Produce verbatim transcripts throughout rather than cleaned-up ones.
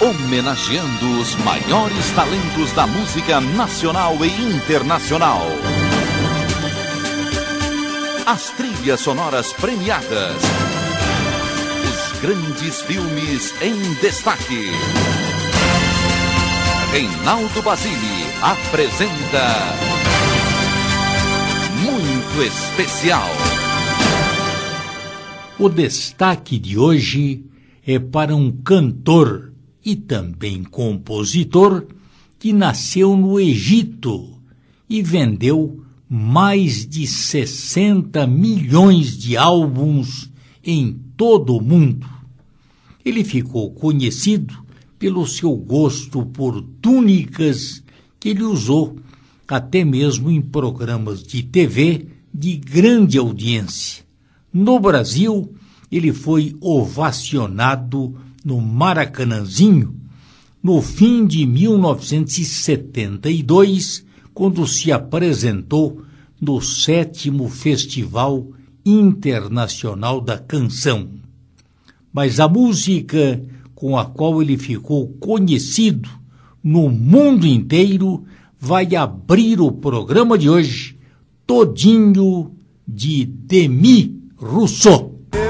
homenageando os maiores talentos da música nacional e internacional. As trilhas sonoras premiadas. Os grandes filmes em destaque. Reinaldo Basile apresenta Muito Especial. O destaque de hoje é para um cantor e também compositor que nasceu no Egito e vendeu mais de sessenta milhões de álbuns em todo o mundo. Ele ficou conhecido pelo seu gosto por túnicas que ele usou até mesmo em programas de T V de grande audiência. No Brasil, ele foi ovacionado no Maracanãzinho no fim de mil novecentos e setenta e dois, quando se apresentou no sétimo Festival Internacional da Canção. Mas a música com a qual ele ficou conhecido no mundo inteiro vai abrir o programa de hoje todinho de Demis Roussos.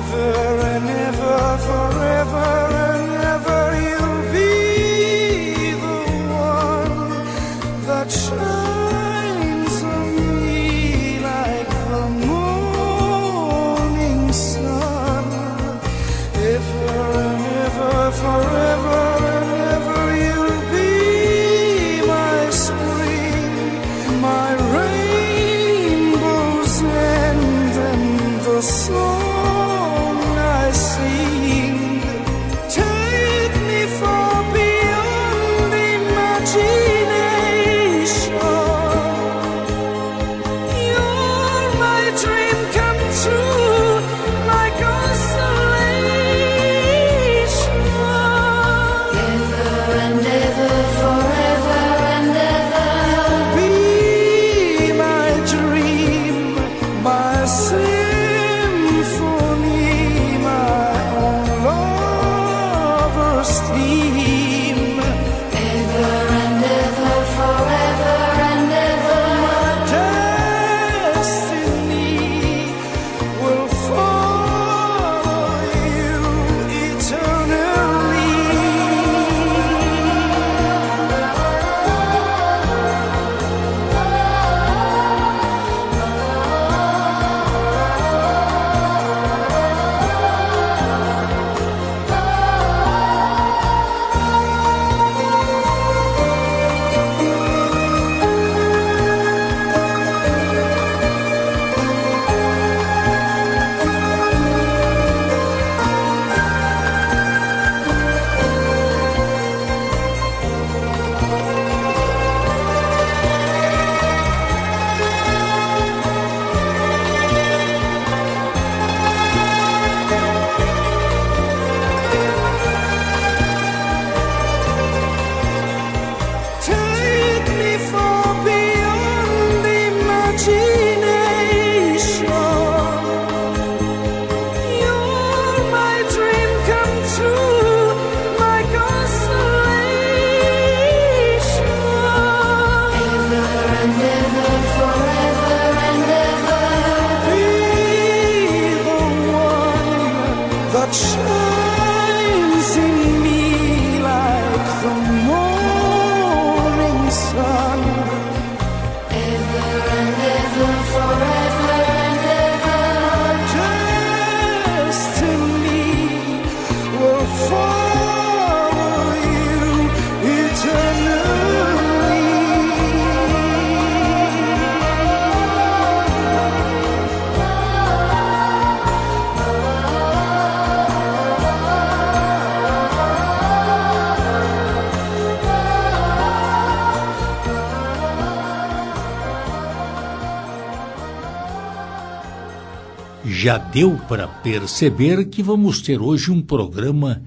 Já deu para perceber que vamos ter hoje um programa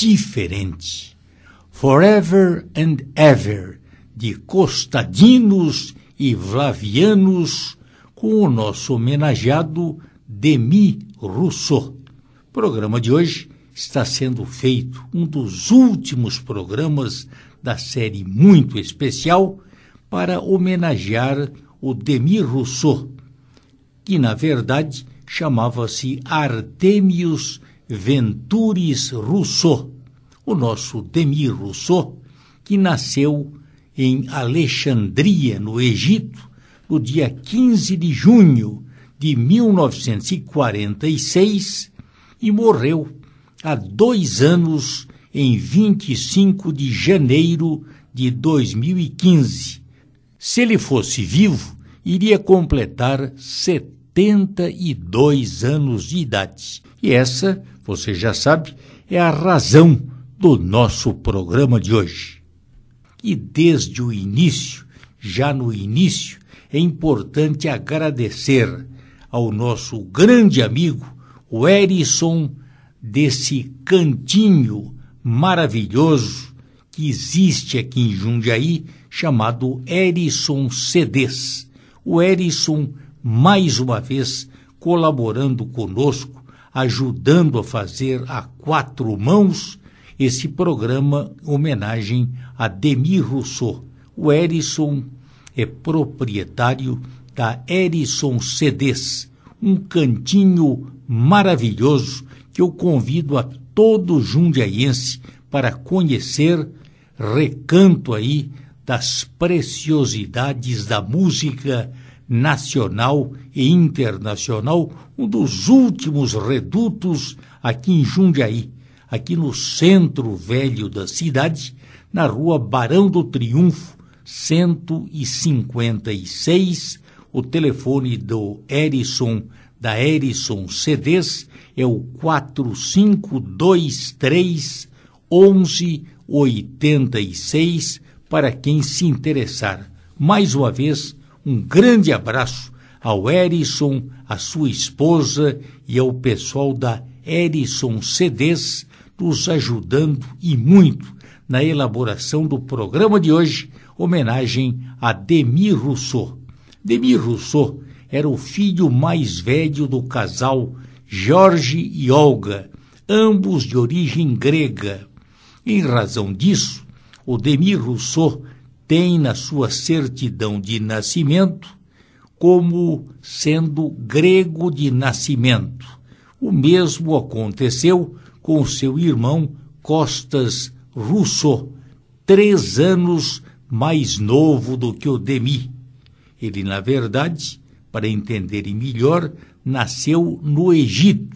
diferente. Forever and Ever, de Costadinos e Flavianos, com o nosso homenageado Demis Roussos. O programa de hoje está sendo feito um dos últimos programas da série muito especial para homenagear o Demis Rousseau, que na verdade chamava-se Artemius Ventures Rousseau, o nosso Demis Rousseau, que nasceu em Alexandria, no Egito, no dia quinze de junho de mil novecentos e quarenta e seis e morreu há dois anos, em vinte e cinco de janeiro de dois mil e quinze. Se ele fosse vivo, iria completar setenta e dois anos de idade. E essa, você já sabe, é a razão do nosso programa de hoje. E desde o início, já no início, é importante agradecer ao nosso grande amigo, o Erison, desse cantinho maravilhoso que existe aqui em Jundiaí, chamado Erison C Ds. O Erison, mais uma vez, colaborando conosco, ajudando a fazer a quatro mãos esse programa em homenagem a Demis Rousseau. O Erison é proprietário da Erison C Ds, um cantinho maravilhoso que eu convido a todo jundiaiense para conhecer. Recanto aí das preciosidades da música nacional e internacional, um dos últimos redutos aqui em Jundiaí, aqui no centro velho da cidade, na rua Barão do Triunfo, cento e cinquenta e seis. O telefone do Erison, da Erison C Ds, é o quatro cinco dois três, onze oitenta e seis, para quem se interessar. Mais uma vez, um grande abraço ao Erison, à sua esposa e ao pessoal da Erison C Ds, nos ajudando e muito na elaboração do programa de hoje, homenagem a Demis Rousseau. Demis Rousseau era o filho mais velho do casal Jorge e Olga, ambos de origem grega. Em razão disso, o Demis Rousseau tem na sua certidão de nascimento como sendo grego de nascimento. O mesmo aconteceu com seu irmão Costas Rousseau, três anos mais novo do que o Demis. Ele, na verdade, para entenderem melhor, nasceu no Egito,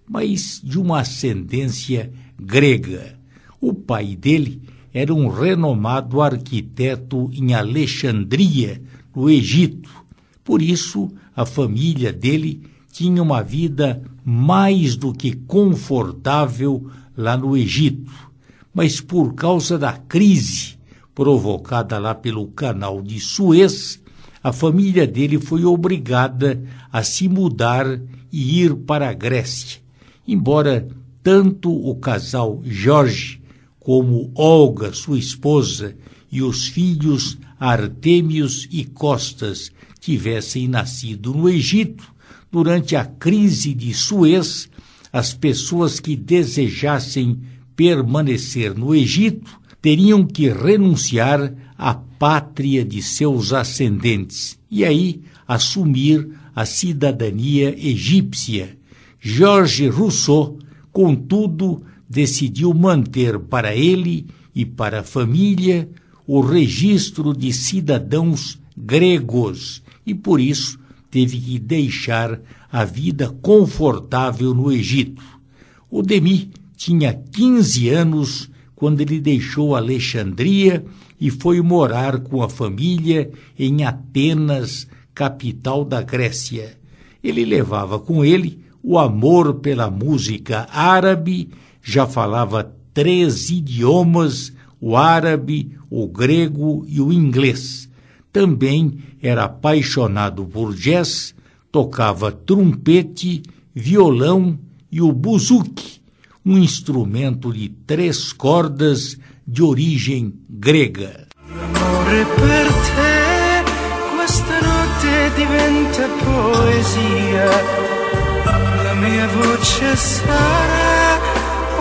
mas de uma ascendência grega. O pai dele era um renomado arquiteto em Alexandria, no Egito. Por isso, a família dele tinha uma vida mais do que confortável lá no Egito. Mas por causa da crise provocada lá pelo canal de Suez, a família dele foi obrigada a se mudar e ir para a Grécia. Embora tanto o casal Jorge como Olga, sua esposa, e os filhos Artemius e Costas tivessem nascido no Egito, durante a crise de Suez, as pessoas que desejassem permanecer no Egito teriam que renunciar à pátria de seus ascendentes e aí assumir a cidadania egípcia. Jorge Rousseau, contudo, decidiu manter para ele e para a família o registro de cidadãos gregos e, por isso, teve que deixar a vida confortável no Egito. O Demis tinha quinze anos quando ele deixou Alexandria e foi morar com a família em Atenas, capital da Grécia. Ele levava com ele o amor pela música árabe, já falava três idiomas, o árabe, o grego e o inglês. Também era apaixonado por jazz, tocava trompete, violão e o buzuki, um instrumento de três cordas de origem grega. L'amore per te questa notte diventa poesia, la mia voce sarà un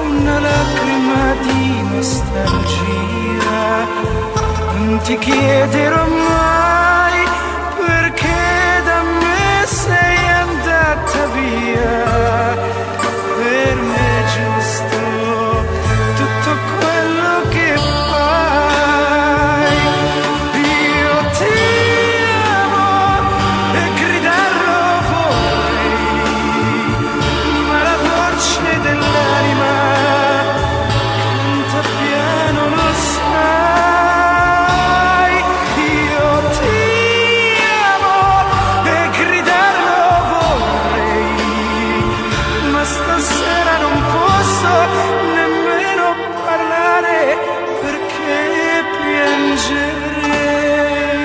una lacrima di nostalgia. Non ti chiederò mai perché da me sei andata via. Per me è giusto tutto quello che fai. Io ti amo e gridarlo vorrei, ma la voce dell'anima canta piano, lo sai. Io ti amo e gridarlo vorrei, ma stasera non posso nemmeno parlare perché piangerei.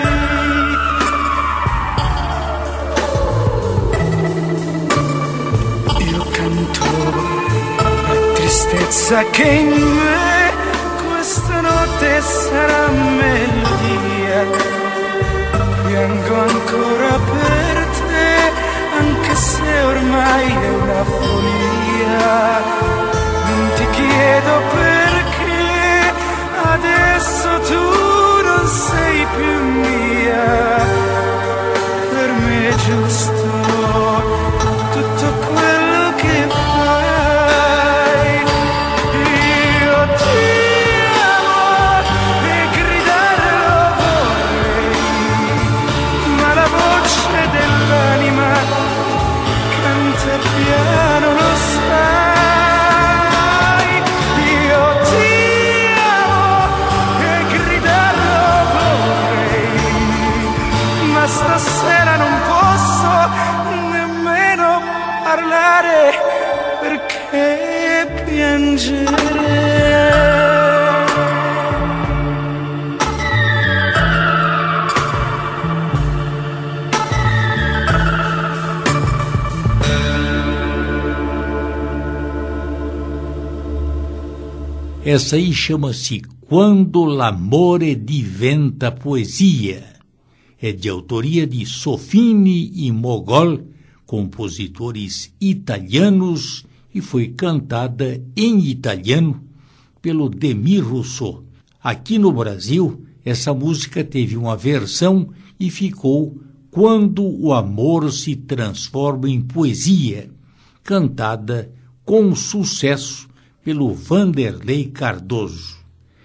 Io canto la tristezza che in me questa notte sarà melodia. Piango ancora per te, anche se ormai è una follia. Non ti chiedo perché adesso tu non sei più mia. Per me è giusto tutto quello che fai. Io ti amo e gridarlo vorrei, ma la voce dell'anima canta piano, lo sai. Io ti amo e gridarlo vorrei, ma stasera non posso nemmeno parlare perché piangerei. Essa aí chama-se Quando l'amore diventa poesia. É de autoria de Sofini e Mogol, compositores italianos, e foi cantada em italiano pelo Démir Rousseau. Aqui no Brasil, essa música teve uma versão e ficou Quando o Amor se Transforma em Poesia, cantada com sucesso pelo Vanderlei Cardoso.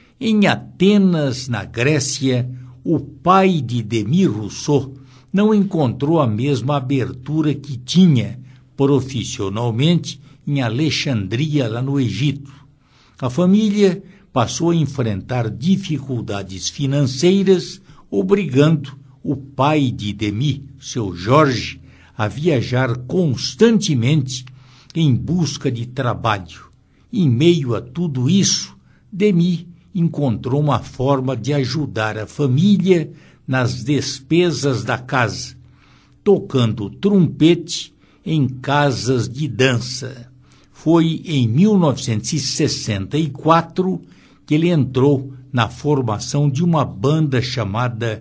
Em Atenas, na Grécia, o pai de Démir Rousseau não encontrou a mesma abertura que tinha profissionalmente em Alexandria, lá no Egito. A família passou a enfrentar dificuldades financeiras, obrigando o pai de Démir, seu Jorge, a viajar constantemente em busca de trabalho. Em meio a tudo isso, Démir encontrou uma forma de ajudar a família nas despesas da casa, tocando trompete em casas de dança. Foi em mil novecentos e sessenta e quatro que ele entrou na formação de uma banda chamada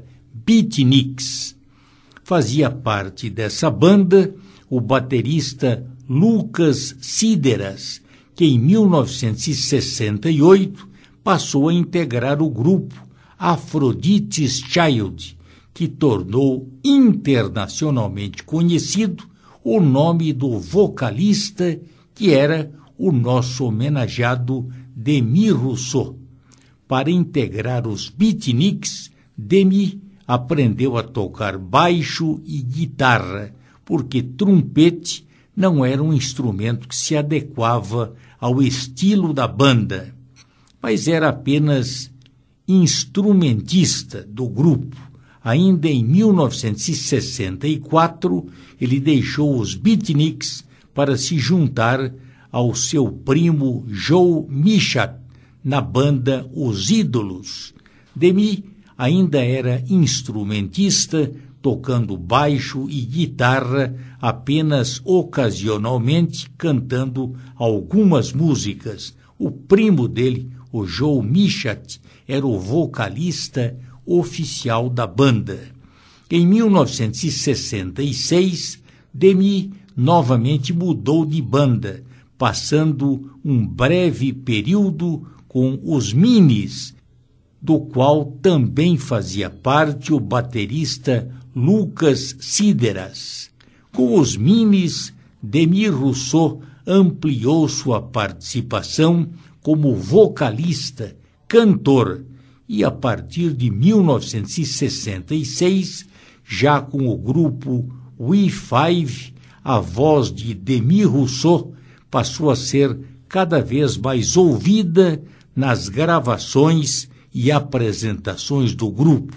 Beatniks. Fazia parte dessa banda o baterista Lucas Sideras, que em mil novecentos e sessenta e oito passou a integrar o grupo Aphrodite's Child, que tornou internacionalmente conhecido o nome do vocalista, que era o nosso homenageado Démir Rousseau. Para integrar os Beatniks, Démir aprendeu a tocar baixo e guitarra, porque trompete não era um instrumento que se adequava ao estilo da banda, mas era apenas instrumentista do grupo. Ainda em mil novecentos e sessenta e quatro, ele deixou os Beatniks para se juntar ao seu primo Joe Michat na banda Os Ídolos. Démir ainda era instrumentista, tocando baixo e guitarra apenas ocasionalmente, cantando algumas músicas. O primo dele, o Joe Michat, era o vocalista oficial da banda. Em mil novecentos e sessenta e seis, Démir novamente mudou de banda passando um breve período com os Minis, do qual também fazia parte o baterista Lucas Sideras. Com os Minis, Demis Roussos ampliou sua participação como vocalista, cantor, e a partir de mil novecentos e sessenta e seis, já com o grupo We Five, a voz de Demis Roussos passou a ser cada vez mais ouvida nas gravações e apresentações do grupo.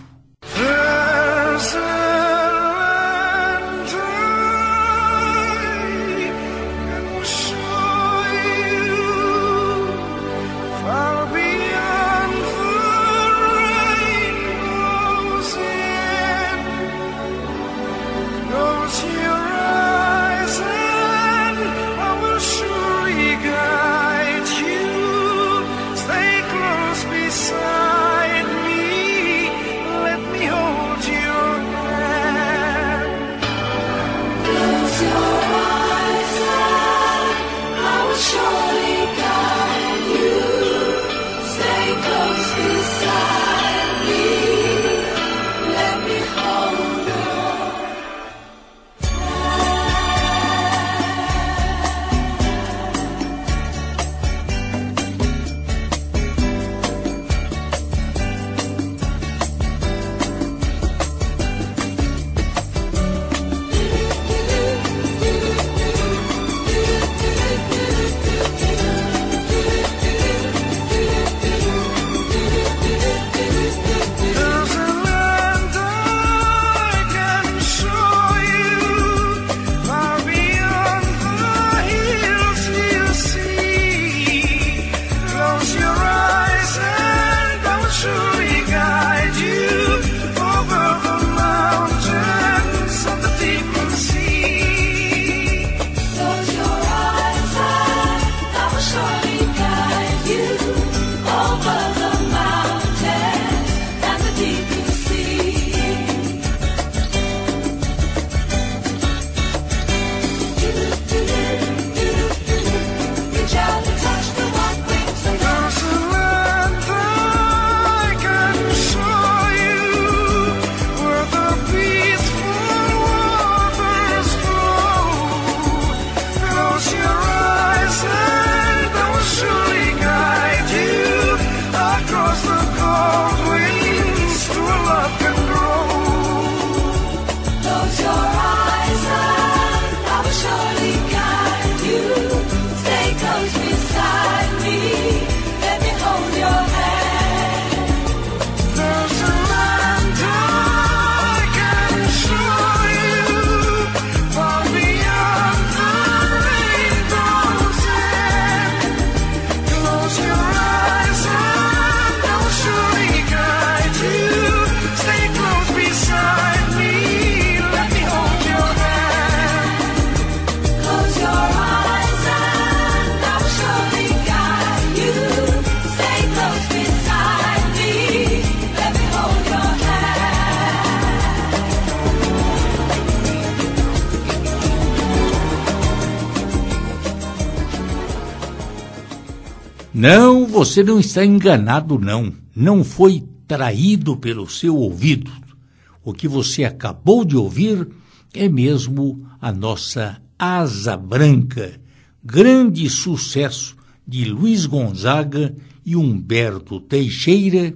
Não, você não está enganado, não. Não foi traído pelo seu ouvido. O que você acabou de ouvir é mesmo a nossa Asa Branca, grande sucesso de Luiz Gonzaga e Humberto Teixeira,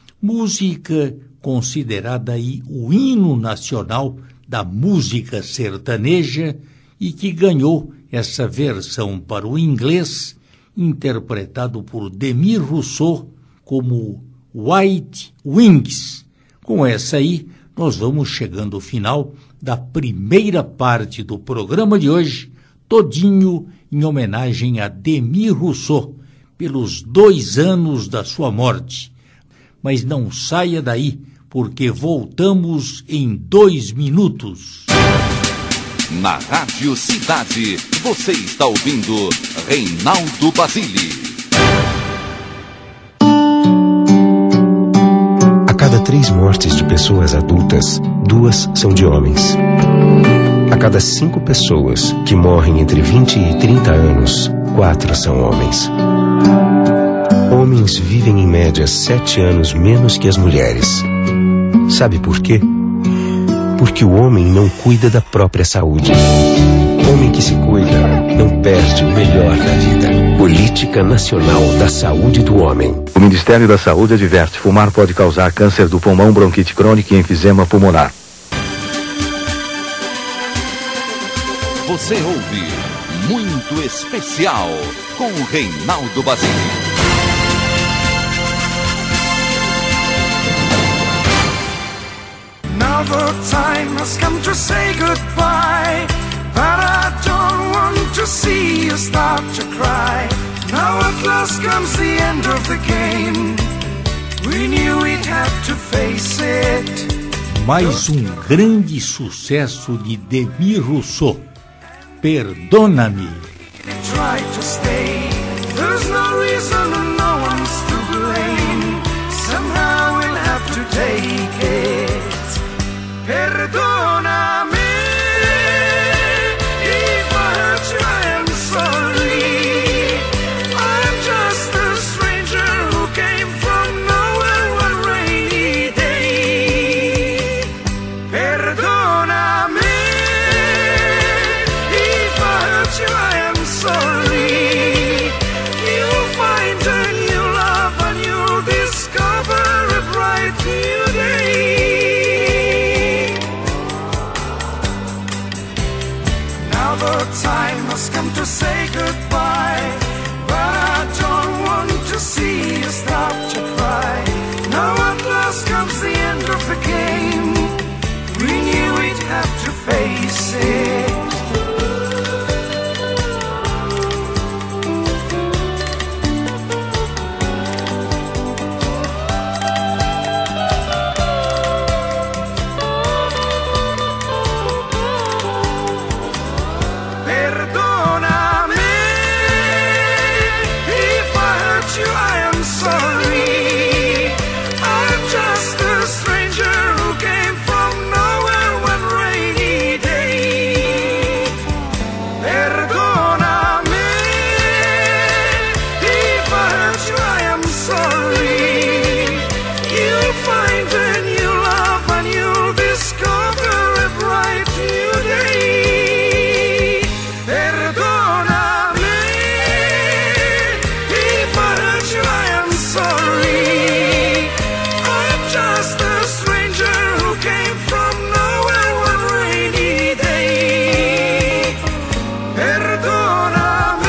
música considerada aí o hino nacional da música sertaneja e que ganhou essa versão para o inglês, interpretado por Demis Roussos como White Wings. Com essa aí, nós vamos chegando ao final da primeira parte do programa de hoje, todinho em homenagem a Demis Roussos, pelos dois anos da sua morte. Mas não saia daí, porque voltamos em dois minutos. Na Rádio Cidade, você está ouvindo Reinaldo Basile. A cada três mortes de pessoas adultas, duas são de homens. A cada cinco pessoas que morrem entre vinte e trinta anos, quatro são homens. Homens vivem em média sete anos menos que as mulheres. Sabe por quê? Porque o homem não cuida da própria saúde. Homem que se cuida não perde o melhor da vida. Política Nacional da Saúde do Homem. O Ministério da Saúde adverte: fumar pode causar câncer do pulmão, bronquite crônica e enfisema pulmonar. Você ouve Muito Especial com Reinaldo Basile. Now the time has come to say goodbye, but I don't want to see you start to cry. Now at last comes the end of the game. We knew we'd have to face it. Mais um grande sucesso de Demi Rousseau, Perdona-me. Try to stay. There's no reason and no one's to blame. Somehow we'll have to take it. Perdona-me. If I hurt you, I am sorry. I'm just a stranger who came from nowhere one rainy day. Perdona-me. If I hurt you, I am sorry. You'll find a new love and you'll discover a bright new day. Now the time has come to say goodbye, but I don't want to see you start to cry. Now at last comes the end of the game. We knew we'd have to face it. Perdona-me. If I hurt you, I am sorry. I'm just a stranger who came from nowhere one rainy day. Perdona-me. If I hurt you, I am sorry. You'll find a new love and you'll discover a bright new day. Perdona-me. If I hurt you, I am sorry. I'm just a stranger who came from nowhere one rainy day. Perdona-me.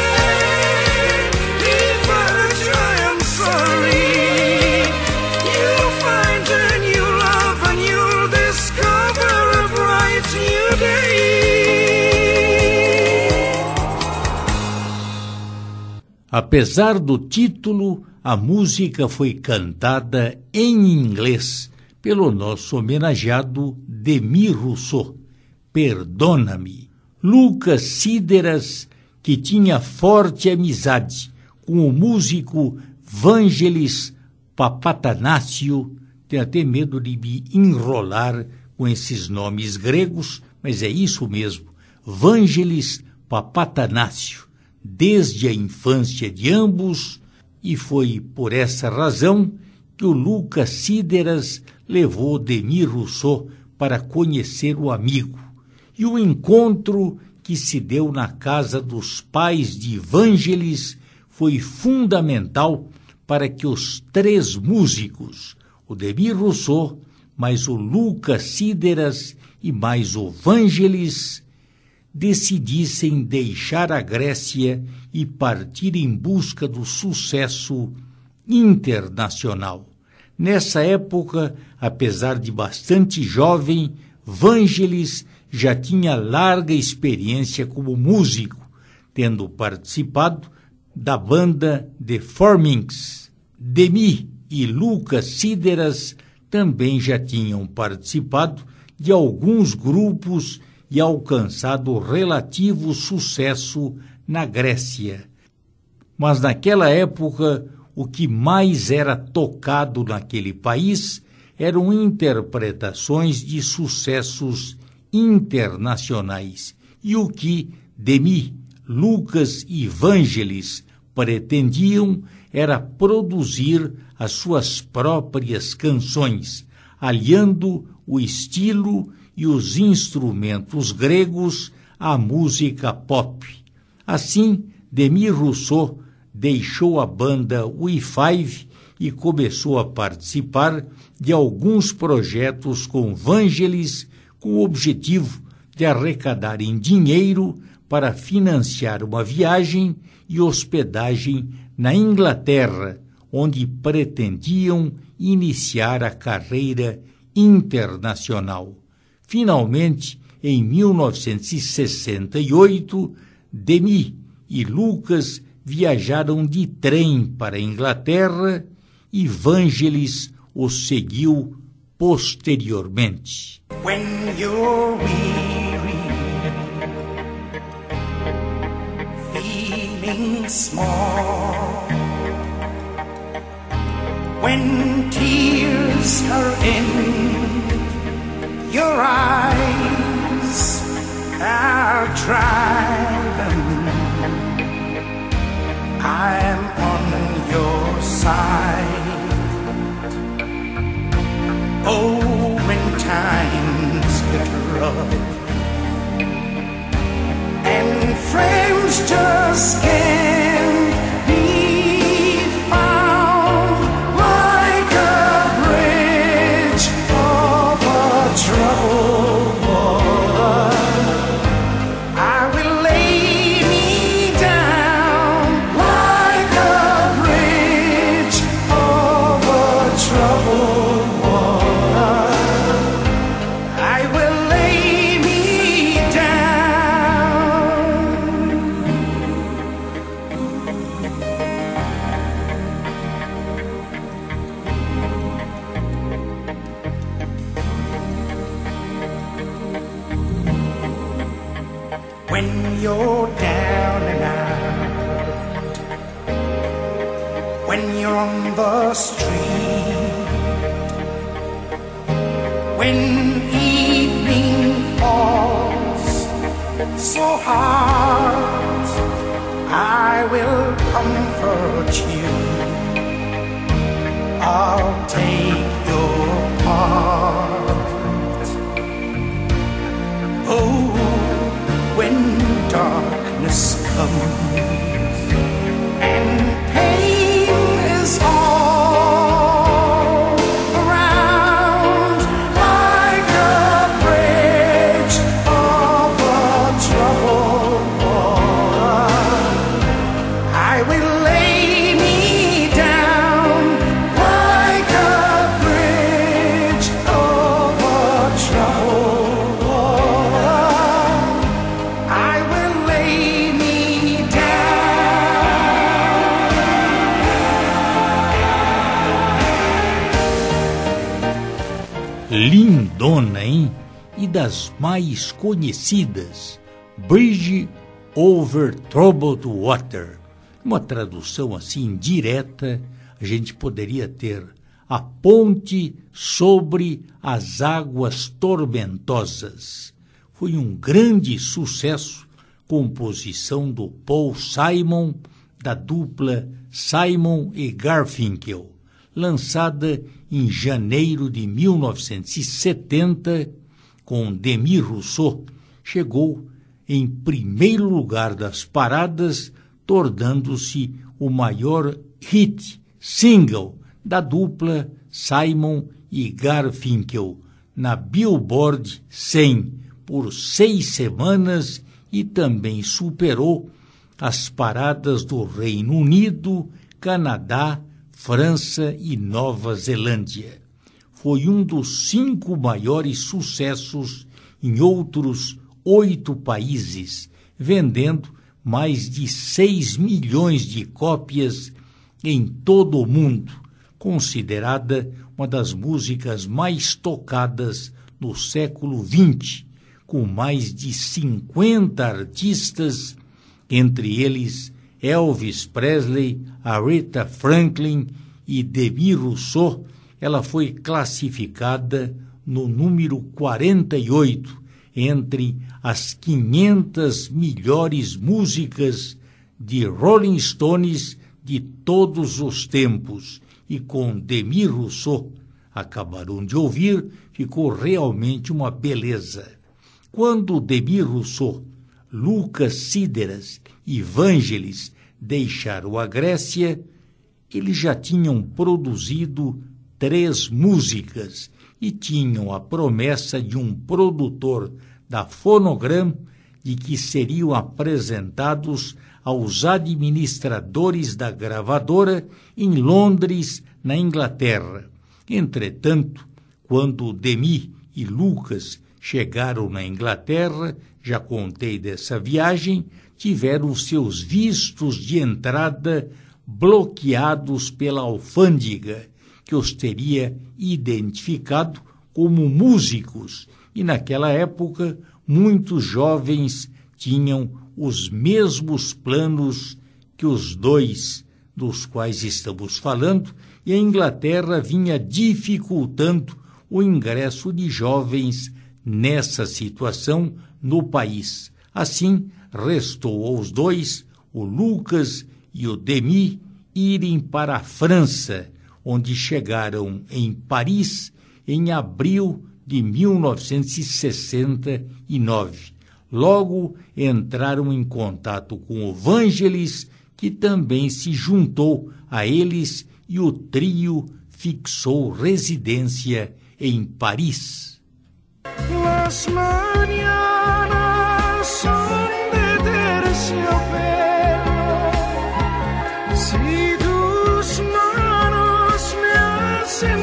If I hurt you, I am sorry. You'll find a new love and you'll discover a bright new day. Apesar do título, a música foi cantada em inglês pelo nosso homenageado Demi Rousseau, Perdona-me. Lucas Sideras, que tinha forte amizade com o músico Vangelis Papatanácio, tem até medo de me enrolar com esses nomes gregos, mas é isso mesmo, Vangelis Papatanácio, desde a infância de ambos, e foi por essa razão que o Lucas Sideras levou Demi Rousseau para conhecer o amigo. E o encontro que se deu na casa dos pais de Vangelis foi fundamental para que os três músicos, o Demi Rousseau, mais o Lucas Sideras e mais o Vangelis, decidissem deixar a Grécia e partir em busca do sucesso internacional. Nessa época, apesar de bastante jovem, Vangelis já tinha larga experiência como músico, tendo participado da banda The Formings. Demi e Lucas Sideras também já tinham participado de alguns grupos e alcançado relativo sucesso na Grécia. Mas naquela época, o que mais era tocado naquele país eram interpretações de sucessos internacionais. E o que Demi, Lucas e Vangelis pretendiam era produzir as suas próprias canções, aliando o estilo e os instrumentos gregos à música pop. Assim, Demis Roussos deixou a banda We Five e começou a participar de alguns projetos com Vangelis, com o objetivo de arrecadarem dinheiro para financiar uma viagem e hospedagem na Inglaterra, onde pretendiam iniciar a carreira internacional. Finalmente, em mil novecentos e sessenta e oito, Demis e Lucas viajaram de trem para a Inglaterra e Vangelis os seguiu posteriormente. When you're weary, feeling small, when tears are in your eyes, I'll dry them. I'm on your side. Oh, when times get rough and friends just can't be found, like a bridge over troubled water, I will lay me down like a bridge over troubled water. I will lay me down. When you're down and out, when you're on the street, when evening falls so hard, I will comfort you. I'll take your part. Oh, when darkness comes and pain is all around, like a bridge over troubled water, I will lay me down like a bridge over troubled water. I will lay me down. Lindona, hein? E das mais conhecidas, Bridge Over Troubled Water. Uma tradução assim direta, a gente poderia ter a ponte sobre as águas tormentosas. Foi um grande sucesso, composição do Paul Simon, da dupla Simon e Garfunkel, lançada em janeiro de mil novecentos e setenta, com Demis Roussos, chegou em primeiro lugar das paradas, tornando-se o maior hit single da dupla Simon e Garfunkel na Billboard cem por seis semanas e também superou as paradas do Reino Unido, Canadá, França e Nova Zelândia. Foi um dos cinco maiores sucessos em outros oito países, vendendo mais de seis milhões de cópias em todo o mundo, considerada uma das músicas mais tocadas no século vinte, com mais de cinquenta artistas, entre eles Elvis Presley, Aretha Franklin e Demis Roussos. Ela foi classificada no número quarenta e oito entre as quinhentas melhores músicas de Rolling Stones de todos os tempos. E com Demi Rousseau, acabaram de ouvir, ficou realmente uma beleza. Quando Demi Rousseau, Lucas Sideras e Vangelis deixaram a Grécia, eles já tinham produzido três músicas e tinham a promessa de um produtor da Phonogram de que seriam apresentados aos administradores da gravadora em Londres, na Inglaterra. Entretanto, quando Demi e Lucas chegaram na Inglaterra, já contei dessa viagem, tiveram seus vistos de entrada bloqueados pela alfândega, que os teria identificado como músicos, e naquela época muitos jovens tinham os mesmos planos que os dois dos quais estamos falando, e a Inglaterra vinha dificultando o ingresso de jovens nessa situação no país. Assim, restou aos dois, o Lucas e o Demi, irem para a França, onde chegaram em Paris em abril de mil novecentos e sessenta e nove. Logo entraram em contato com o Vangelis, que também se juntou a eles, e o trio fixou residência em Paris. Las mañanas son de terciopelo, si tus manos me hacen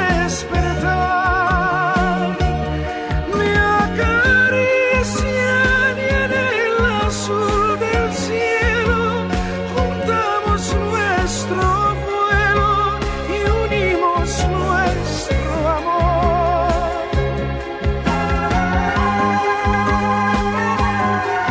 despertar, me acarician y en el azul del cielo juntamos nuestro vuelo y unimos nuestro amor.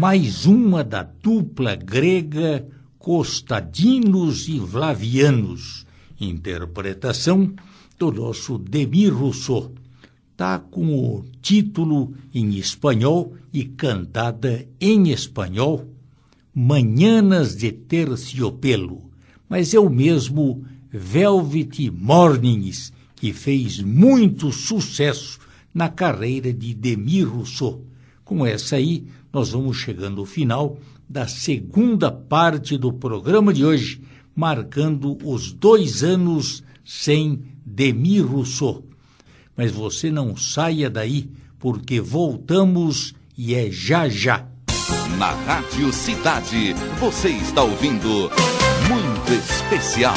mais uma da dupla grega Costadinos e Vlavianos, interpretação do nosso Demir Rousseau. Está com o título em espanhol e cantada em espanhol, Manhãs de Terciopelo, mas é o mesmo Velvet Mornings, que fez muito sucesso na carreira de Demir Rousseau. Com essa aí, nós vamos chegando ao final da segunda parte do programa de hoje, marcando os dois anos sem Demir Rousseau. Mas você não saia daí, porque voltamos e é já já. Na Rádio Cidade, você está ouvindo Muito Especial.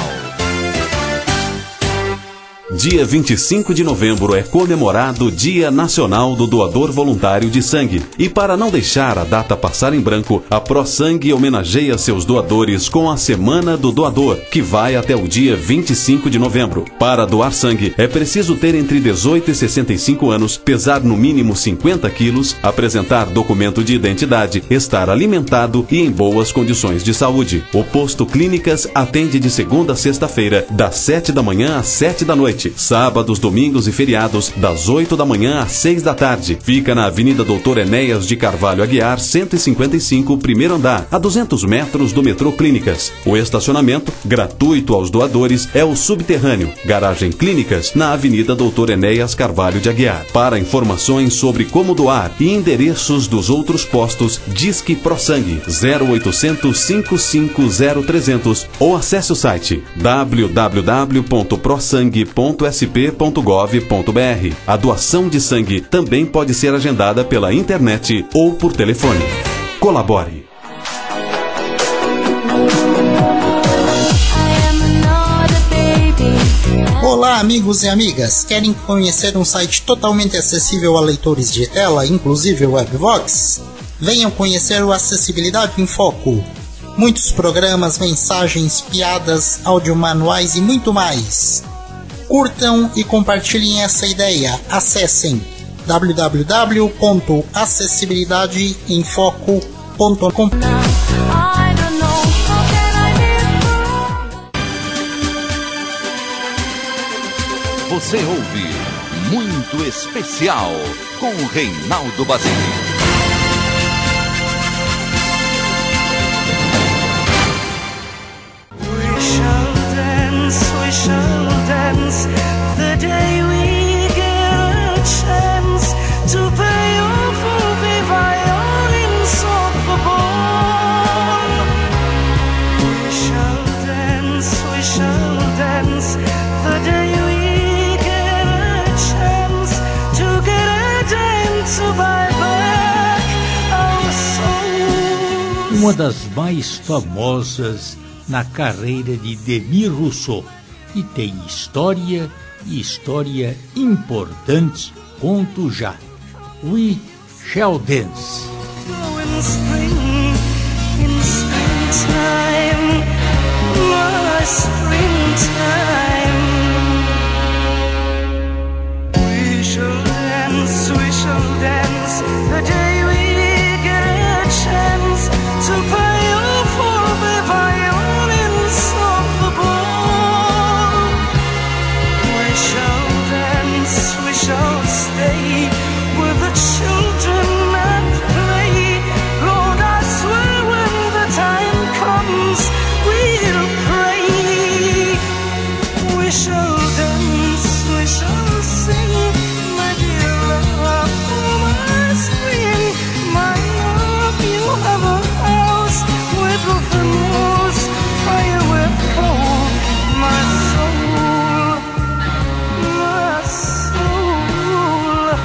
Dia vinte e cinco de novembro é comemorado o Dia Nacional do Doador Voluntário de Sangue. E para não deixar a data passar em branco, a ProSangue homenageia seus doadores com a Semana do Doador, que vai até o dia vinte e cinco de novembro. Para doar sangue, é preciso ter entre dezoito e sessenta e cinco anos, pesar no mínimo cinquenta quilos, apresentar documento de identidade, estar alimentado e em boas condições de saúde. O Posto Clínicas atende de segunda a sexta-feira, das sete da manhã às sete da noite. Sábados, domingos e feriados, das oito da manhã às seis da tarde. Fica na Avenida Doutor Enéas de Carvalho Aguiar, cento e cinquenta e cinco, primeiro andar, a duzentos metros do metrô Clínicas. O estacionamento, gratuito aos doadores, é o subterrâneo, garagem Clínicas, na Avenida Doutor Enéas Carvalho de Aguiar. Para informações sobre como doar e endereços dos outros postos, Disque ProSangue zero oitocentos, cinco cinco zero, trezentos ou acesse o site w w w ponto prosangue ponto s p ponto gov ponto b r. A doação de sangue também pode ser agendada pela internet ou por telefone. Colabore. Olá, amigos e amigas! Querem conhecer um site totalmente acessível a leitores de tela, inclusive o Webvox? Venham conhecer o Acessibilidade em Foco. Muitos programas, mensagens, piadas, audiomanuais e muito mais. Curtam e compartilhem essa ideia. Acessem w w w ponto acessibilidade em foco ponto com. Você ouve Muito Especial com Reinaldo Basile. The day we get a chance to pay off all the violins of the ball. We shall dance, we shall dance. The day we get a chance to get a dime to buy back our soul. Uma das mais famosas na carreira de Demir Rousseau. E tem história e história importante, conto já. We Shall Dance. In spring, in springtime, my springtime. We shall dance, we shall dance, the day we get a chance to pay off all the violins of the ball. We shall dance, we shall stay with the children at play. Lord, I swear when the time comes, we'll pray. We shall dance, we shall sing, my dear love, my spring, my love. You have a house with roof and walls, fire with coal, my soul, my soul.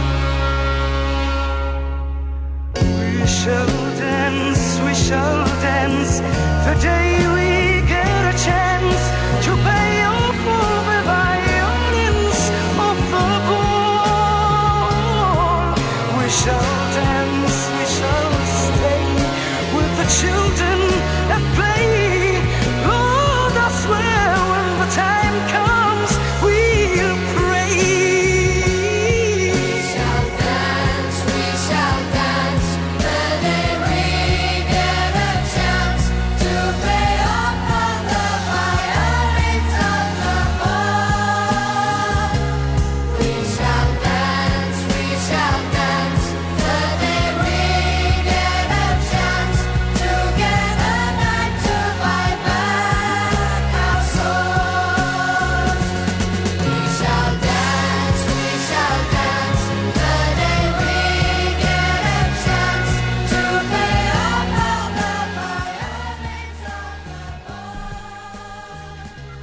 We shall dance, we shall dance, the day we get a chance to pay off all the violins of the ball. We shall dance, we shall stay with the children at play. Lord, I swear when the time comes, we'll pray. We shall dance, we shall dance, the day we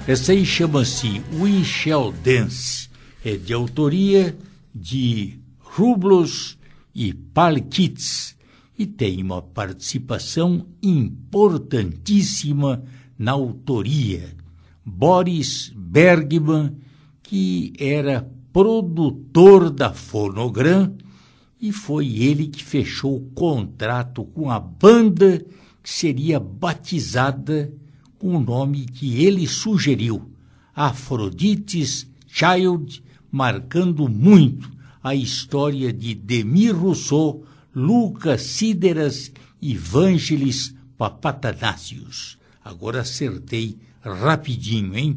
Essa aí chama-se We Shall Dance. É de autoria de Rublos e Palkits e tem uma participação importantíssima na autoria. Boris Bergman, que era produtor da Fonogram, e foi ele que fechou o contrato com a banda que seria batizada com o nome que ele sugeriu, Aphrodite's Child, marcando muito a história de Demis Rousseau, Lucas Sideras e Vangelis Papatanasius. Agora acertei rapidinho, hein?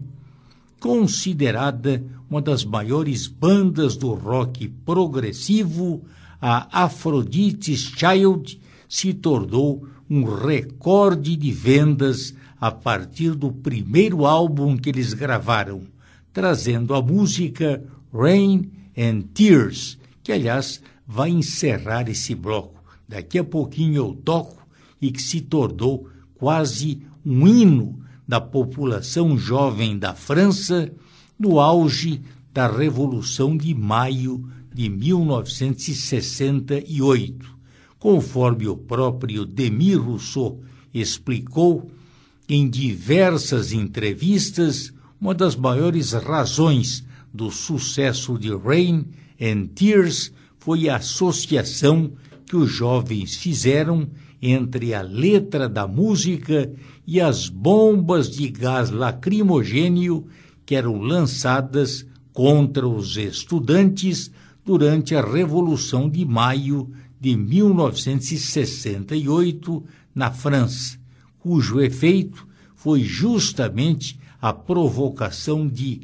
Considerada uma das maiores bandas do rock progressivo, a Aphrodite's Child se tornou um recorde de vendas a partir do primeiro álbum que eles gravaram, trazendo a música Rain and Tears, que, aliás, vai encerrar esse bloco. Daqui a pouquinho eu toco e que se tornou quase um hino da população jovem da França no auge da Revolução de Maio de mil novecentos e sessenta e oito. Conforme o próprio Demis Rousseau explicou em diversas entrevistas, uma das maiores razões do sucesso de Rain and Tears foi a associação que os jovens fizeram entre a letra da música e as bombas de gás lacrimogênio que eram lançadas contra os estudantes durante a Revolução de Maio de mil novecentos e sessenta e oito na França, cujo efeito foi justamente a provocação de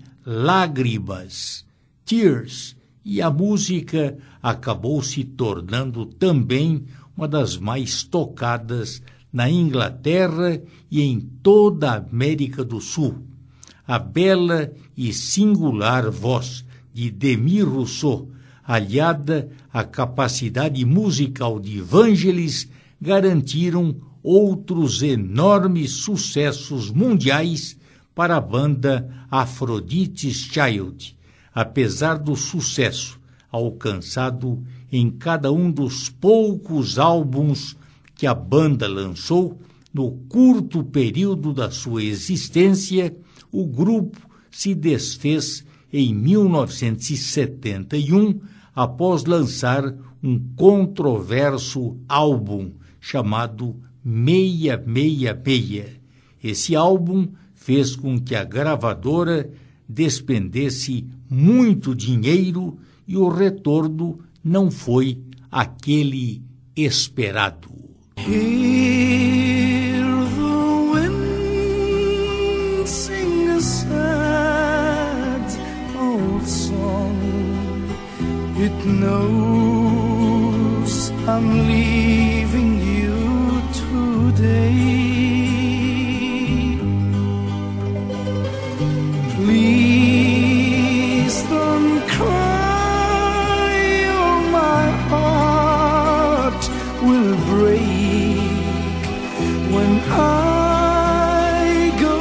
lágrimas, tears, e a música acabou se tornando também uma das mais tocadas na Inglaterra e em toda a América do Sul. A bela e singular voz de Demis Rousseau, aliada à capacidade musical de Vangelis, garantiram outros enormes sucessos mundiais para a banda Aphrodite's Child, apesar do sucesso alcançado em cada um dos poucos álbuns que a banda lançou. No curto período da sua existência, o grupo se desfez em mil novecentos e setenta e um, após lançar um controverso álbum chamado seiscentos e sessenta e seis. Esse álbum fez com que a gravadora despendesse muito dinheiro e o retorno não foi aquele esperado. Hear the wind sing a sad old song. It knows I'm leaving you today. Please don't cry, or my heart will break when I go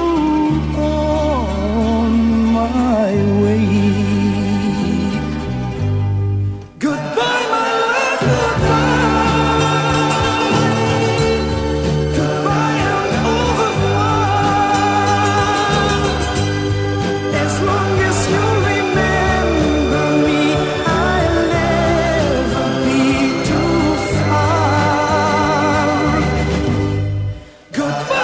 on my way. Goodbye, my love, goodbye. Goodbye and au revoir. As long as you remember me, I'll never be too far. Goodbye.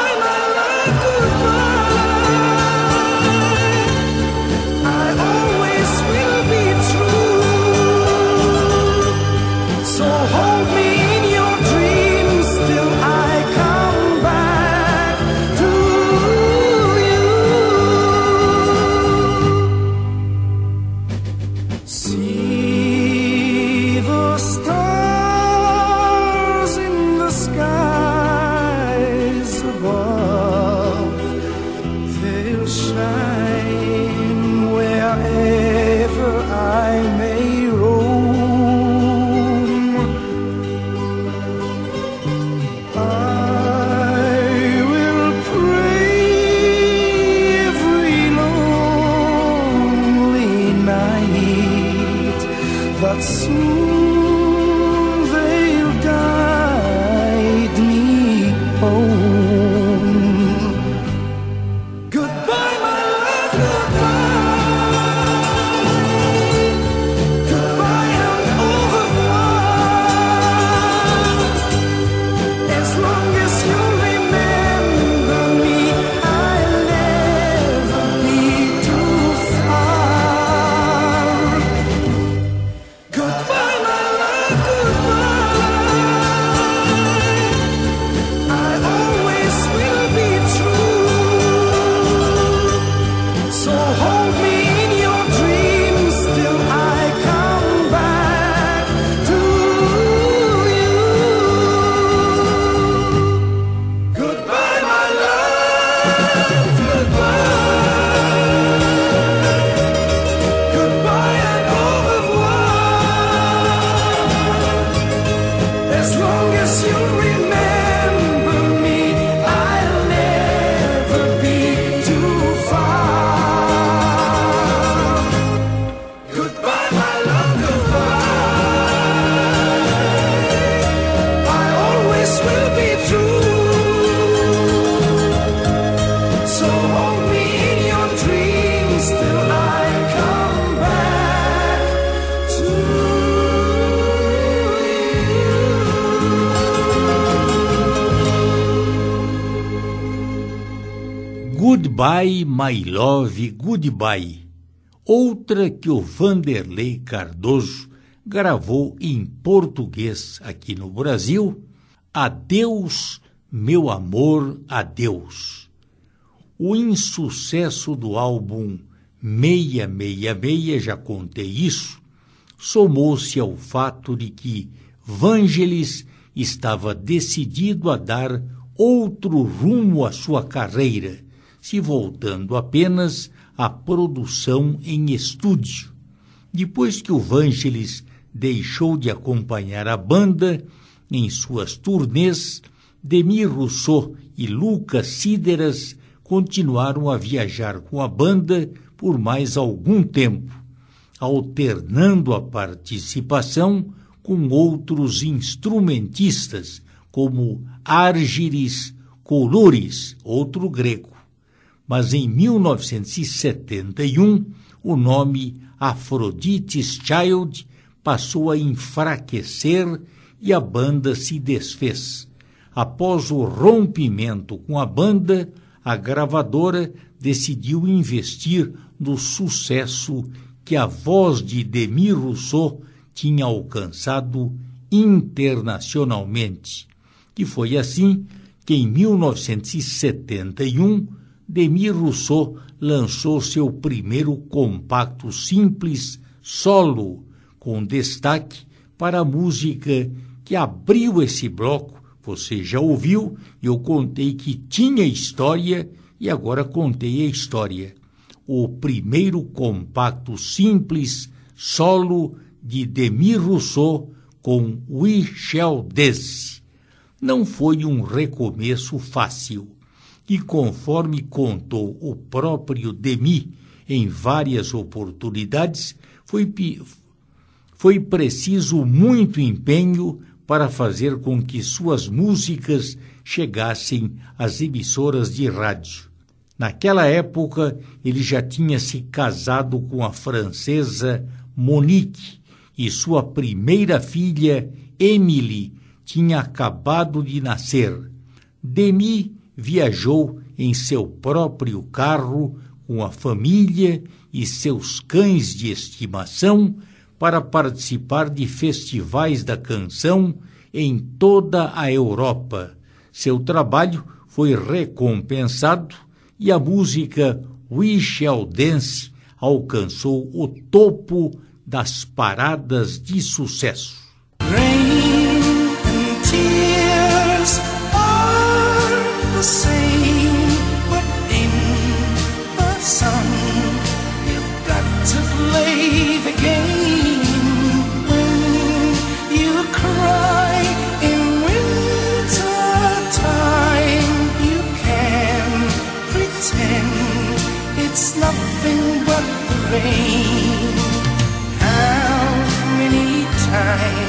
Goodbye, My Love, Goodbye, outra que o Vanderlei Cardoso gravou em português aqui no Brasil, Adeus, Meu Amor, Adeus. O insucesso do álbum seiscentos e sessenta e seis, já contei isso, somou-se ao fato de que Vangelis estava decidido a dar outro rumo à sua carreira, se voltando apenas à produção em estúdio. Depois que o Vangelis deixou de acompanhar a banda em suas turnês, Demir Rousseau e Lucas Sideras continuaram a viajar com a banda por mais algum tempo, alternando a participação com outros instrumentistas, como Argyris Koulouris, outro grego. Mas em mil novecentos e setenta e um, o nome Aphrodite's Child passou a enfraquecer e a banda se desfez. Após o rompimento com a banda, a gravadora decidiu investir no sucesso que a voz de Demir Rousseau tinha alcançado internacionalmente. E foi assim que em mil novecentos e setenta e um, Demir Rousseau lançou seu primeiro compacto simples solo, com destaque para a música que abriu esse bloco. Você já ouviu, eu contei que tinha história e agora contei a história. O primeiro compacto simples solo de Demir Rousseau com We Shall Dance. Não foi um recomeço fácil e, conforme contou o próprio Demir em várias oportunidades, foi, foi preciso muito empenho para fazer com que suas músicas chegassem às emissoras de rádio. Naquela época, ele já tinha se casado com a francesa Monique e sua primeira filha, Emily, tinha acabado de nascer. Demir viajou em seu próprio carro com a família e seus cães de estimação para participar de festivais da canção em toda a Europa. Seu trabalho foi recompensado e a música We Shall Dance alcançou o topo das paradas de sucesso. Rain and tears are the same, but in the sun you've got to play the game. When you cry in winter time, you can pretend it's nothing but the rain. How many times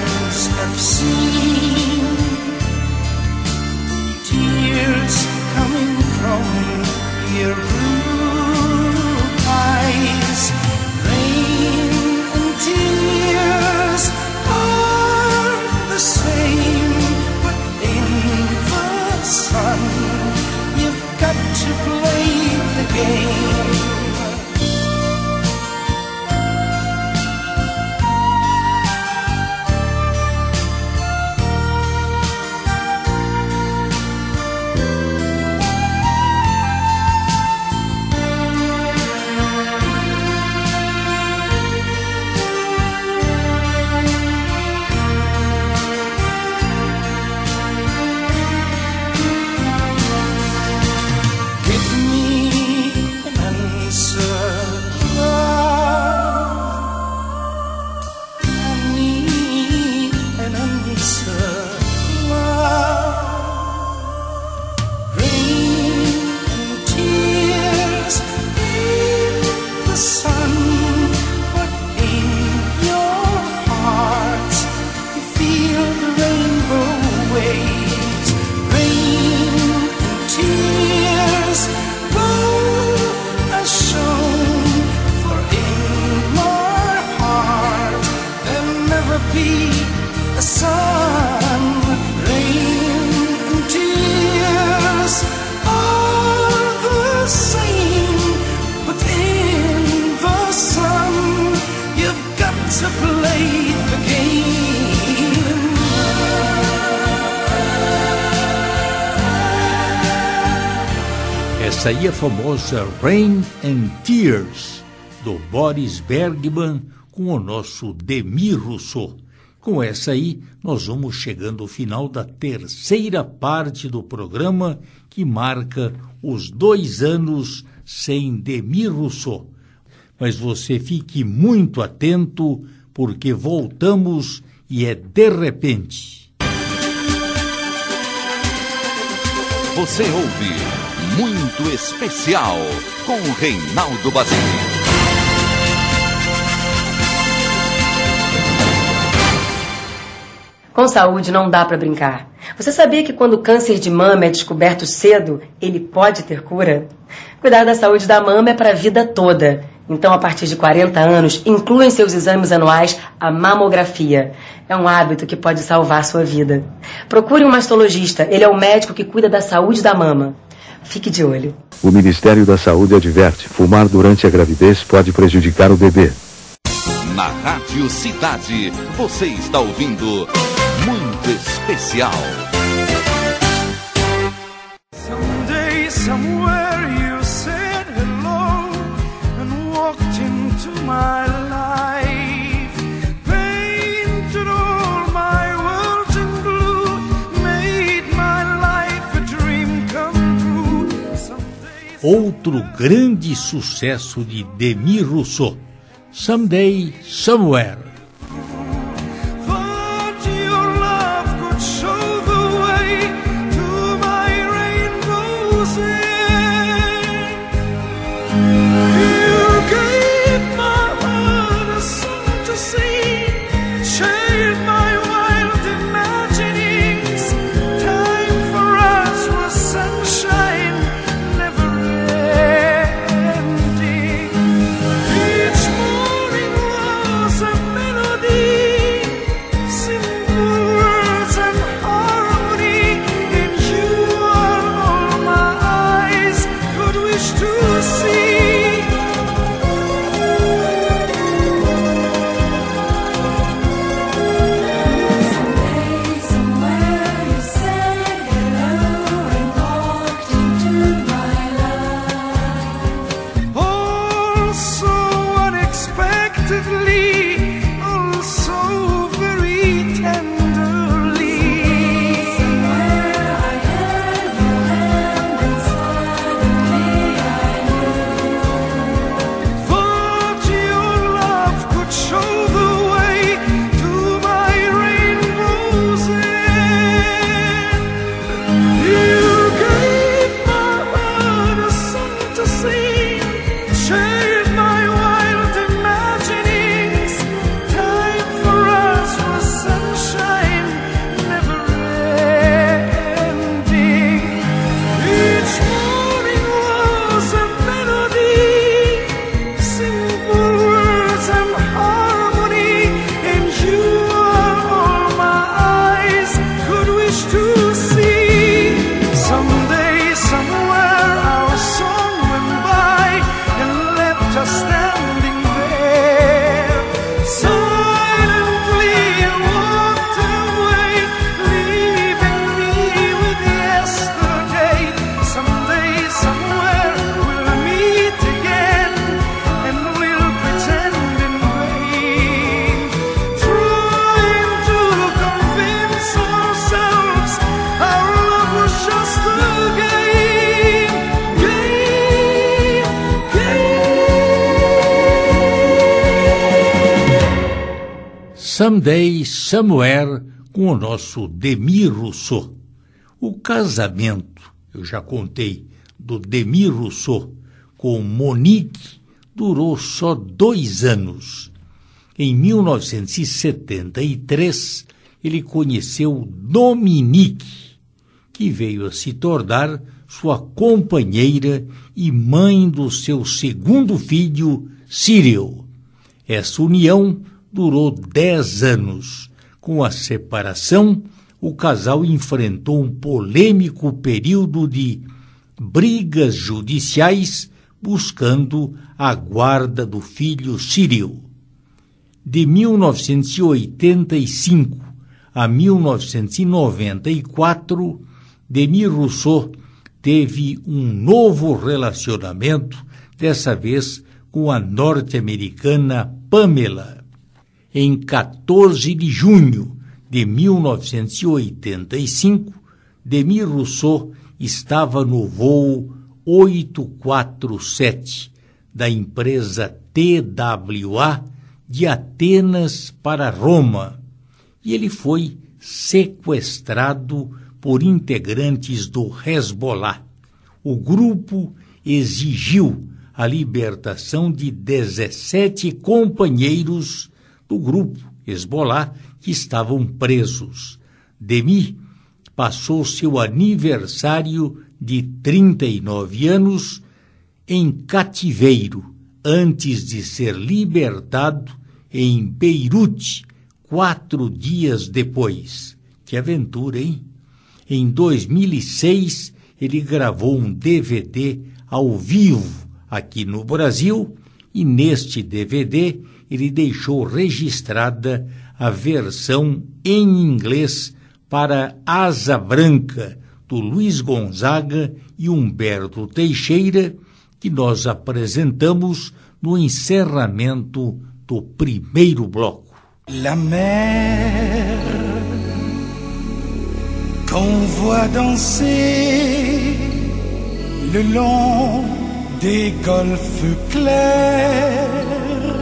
Essa aí é a famosa Rain and Tears, do Boris Bergman, com o nosso Demir Rousseau. Com essa aí, nós vamos chegando ao final da terceira parte do programa, que marca os dois anos sem Demir Rousseau. Mas você fique muito atento, porque voltamos e é de repente. Você ouve Muito Especial com Reinaldo Basile. Com saúde não dá para brincar. Você sabia que quando o câncer de mama é descoberto cedo, ele pode ter cura? Cuidar da saúde da mama é para a vida toda. Então, a partir de quarenta anos, inclua em seus exames anuais a mamografia. É um hábito que pode salvar sua vida. Procure um mastologista, ele é o médico que cuida da saúde da mama. Fique de olho. O Ministério da Saúde adverte: fumar durante a gravidez pode prejudicar o bebê. Na Rádio Cidade, você está ouvindo Muito Especial. Someday, somewhere you said hello and walked into my life, painted all my world in blue, made my life a dream come true. Someday... Outro grande sucesso de Demir Rousseau, Someday, Somewhere. Someday, Somewhere, com o nosso Demir Rousseau. O casamento, eu já contei, do Demir Rousseau com Monique durou só dois anos. Em mil novecentos e setenta e três, ele conheceu Dominique, que veio a se tornar sua companheira e mãe do seu segundo filho, Cyril. Essa união durou dez anos. Com a separação, o casal enfrentou um polêmico período de brigas judiciais buscando a guarda do filho Cyril. De mil novecentos e oitenta e cinco a mil novecentos e noventa e quatro, Demir Rousseau teve um novo relacionamento, dessa vez com a norte-americana Pamela. Em quatorze de junho de mil novecentos e oitenta e cinco, Demis Rousseau estava no voo oitocentos e quarenta e sete da empresa T W A de Atenas para Roma, e ele foi sequestrado por integrantes do Hezbollah. O grupo exigiu a libertação de dezessete companheiros do grupo Hezbollah que estavam presos. Demis passou seu aniversário de trinta e nove anos em cativeiro, antes de ser libertado em Beirute, quatro dias depois. Que aventura, hein? Em dois mil e seis, ele gravou um D V D ao vivo aqui no Brasil, e neste D V D ele deixou registrada a versão em inglês para Asa Branca, do Luiz Gonzaga e Humberto Teixeira, que nós apresentamos no encerramento do primeiro bloco. La mer qu'on voit danser le long des golfes clairs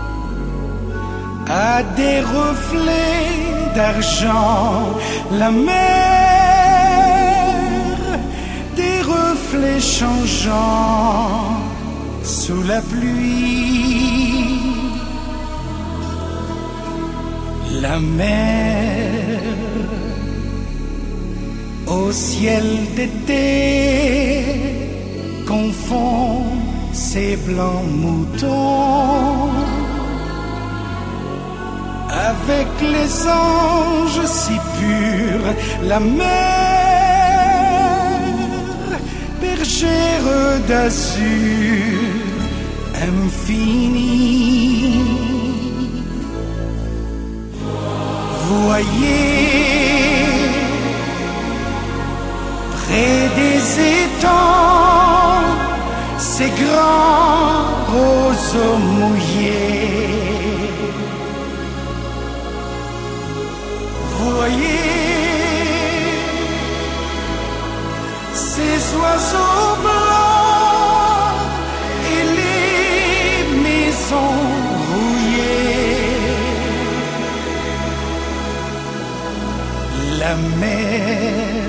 a des reflets d'argent. La mer, des reflets changeants sous la pluie. La mer au ciel d'été confond ses blancs moutons avec les anges si purs. La mer, bergère d'azur infini. Voyez, près des étangs, ces grands roseaux mouillés. Voyez, ces oiseaux blancs et les maisons rouillées. La mer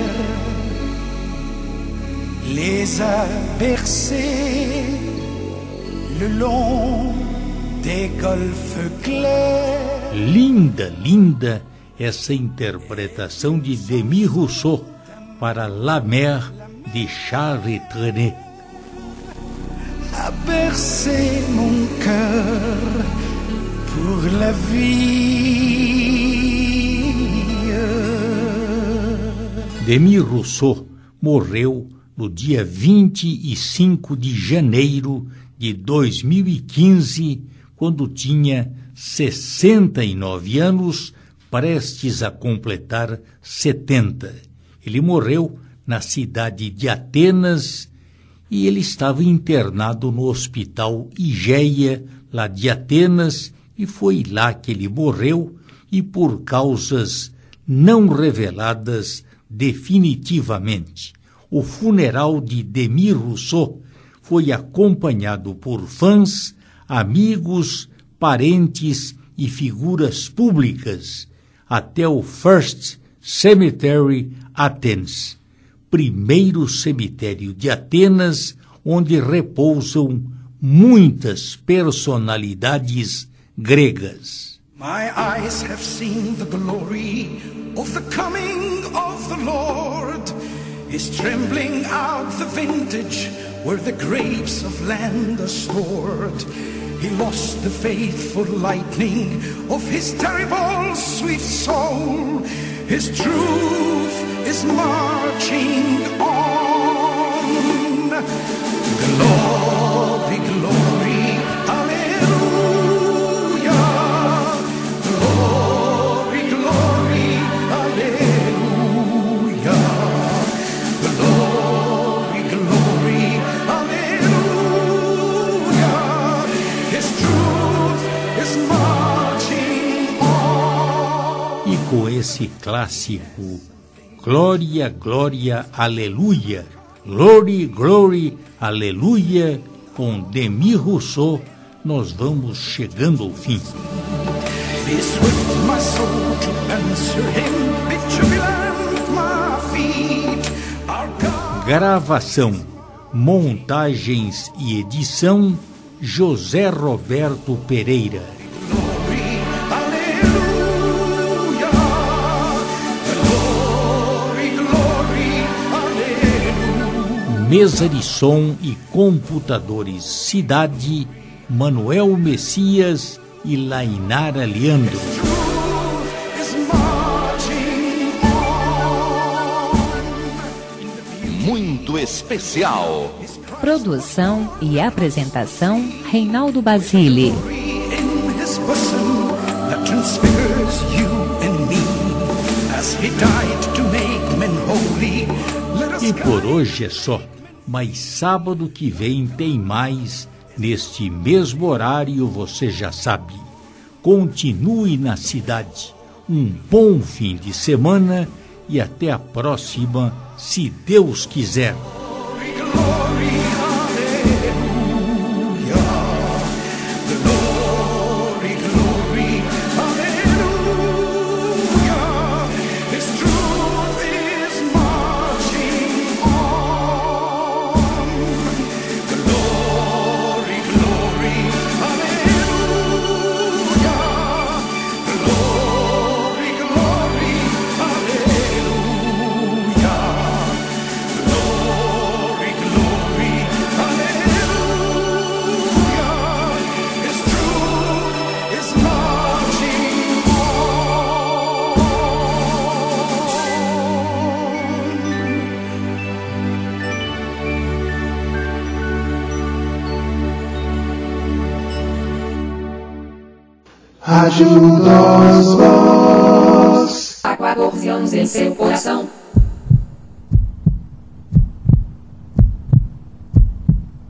les a bercés le long des golfes clairs. Linda, linda essa interpretação de Demis Rousseau para La Mer de Charles Trenet. A bercé mon cœur pour la vie. Demis Rousseau morreu no dia vinte e cinco de janeiro de dois mil e quinze, quando tinha sessenta e nove anos, prestes a completar setenta. Ele morreu na cidade de Atenas e ele estava internado no Hospital Igeia, lá de Atenas, e foi lá que ele morreu, e por causas não reveladas definitivamente. O funeral de Demis Rousseau foi acompanhado por fãs, amigos, parentes e figuras públicas até o First Cemetery Athens, primeiro cemitério de Atenas, onde repousam muitas personalidades gregas. My eyes have seen the glory of the coming of the Lord. Is trembling out the vintage where the grapes of land are stored. He lost the faithful lightning of his terrible sweet soul. His truth is marching on. Glory, glory, hallelujah. Glory, glory, hallelujah. Glory, esse clássico Glória, Glória, Aleluia, Glory, Glory, Aleluia, com Demi Rousseau, nós vamos chegando ao fim. Gravação, montagens e edição, José Roberto Pereira. Mesa de som e computadores, Cidade, Manuel Messias e Lainara Leandro. Muito especial. Produção e apresentação, Reinaldo Basile. E por hoje é só, mas sábado que vem tem mais, neste mesmo horário, você já sabe. Continue na cidade. Um bom fim de semana e até a próxima, se Deus quiser. Rádio Nós Voz. Há quatorze anos em seu coração.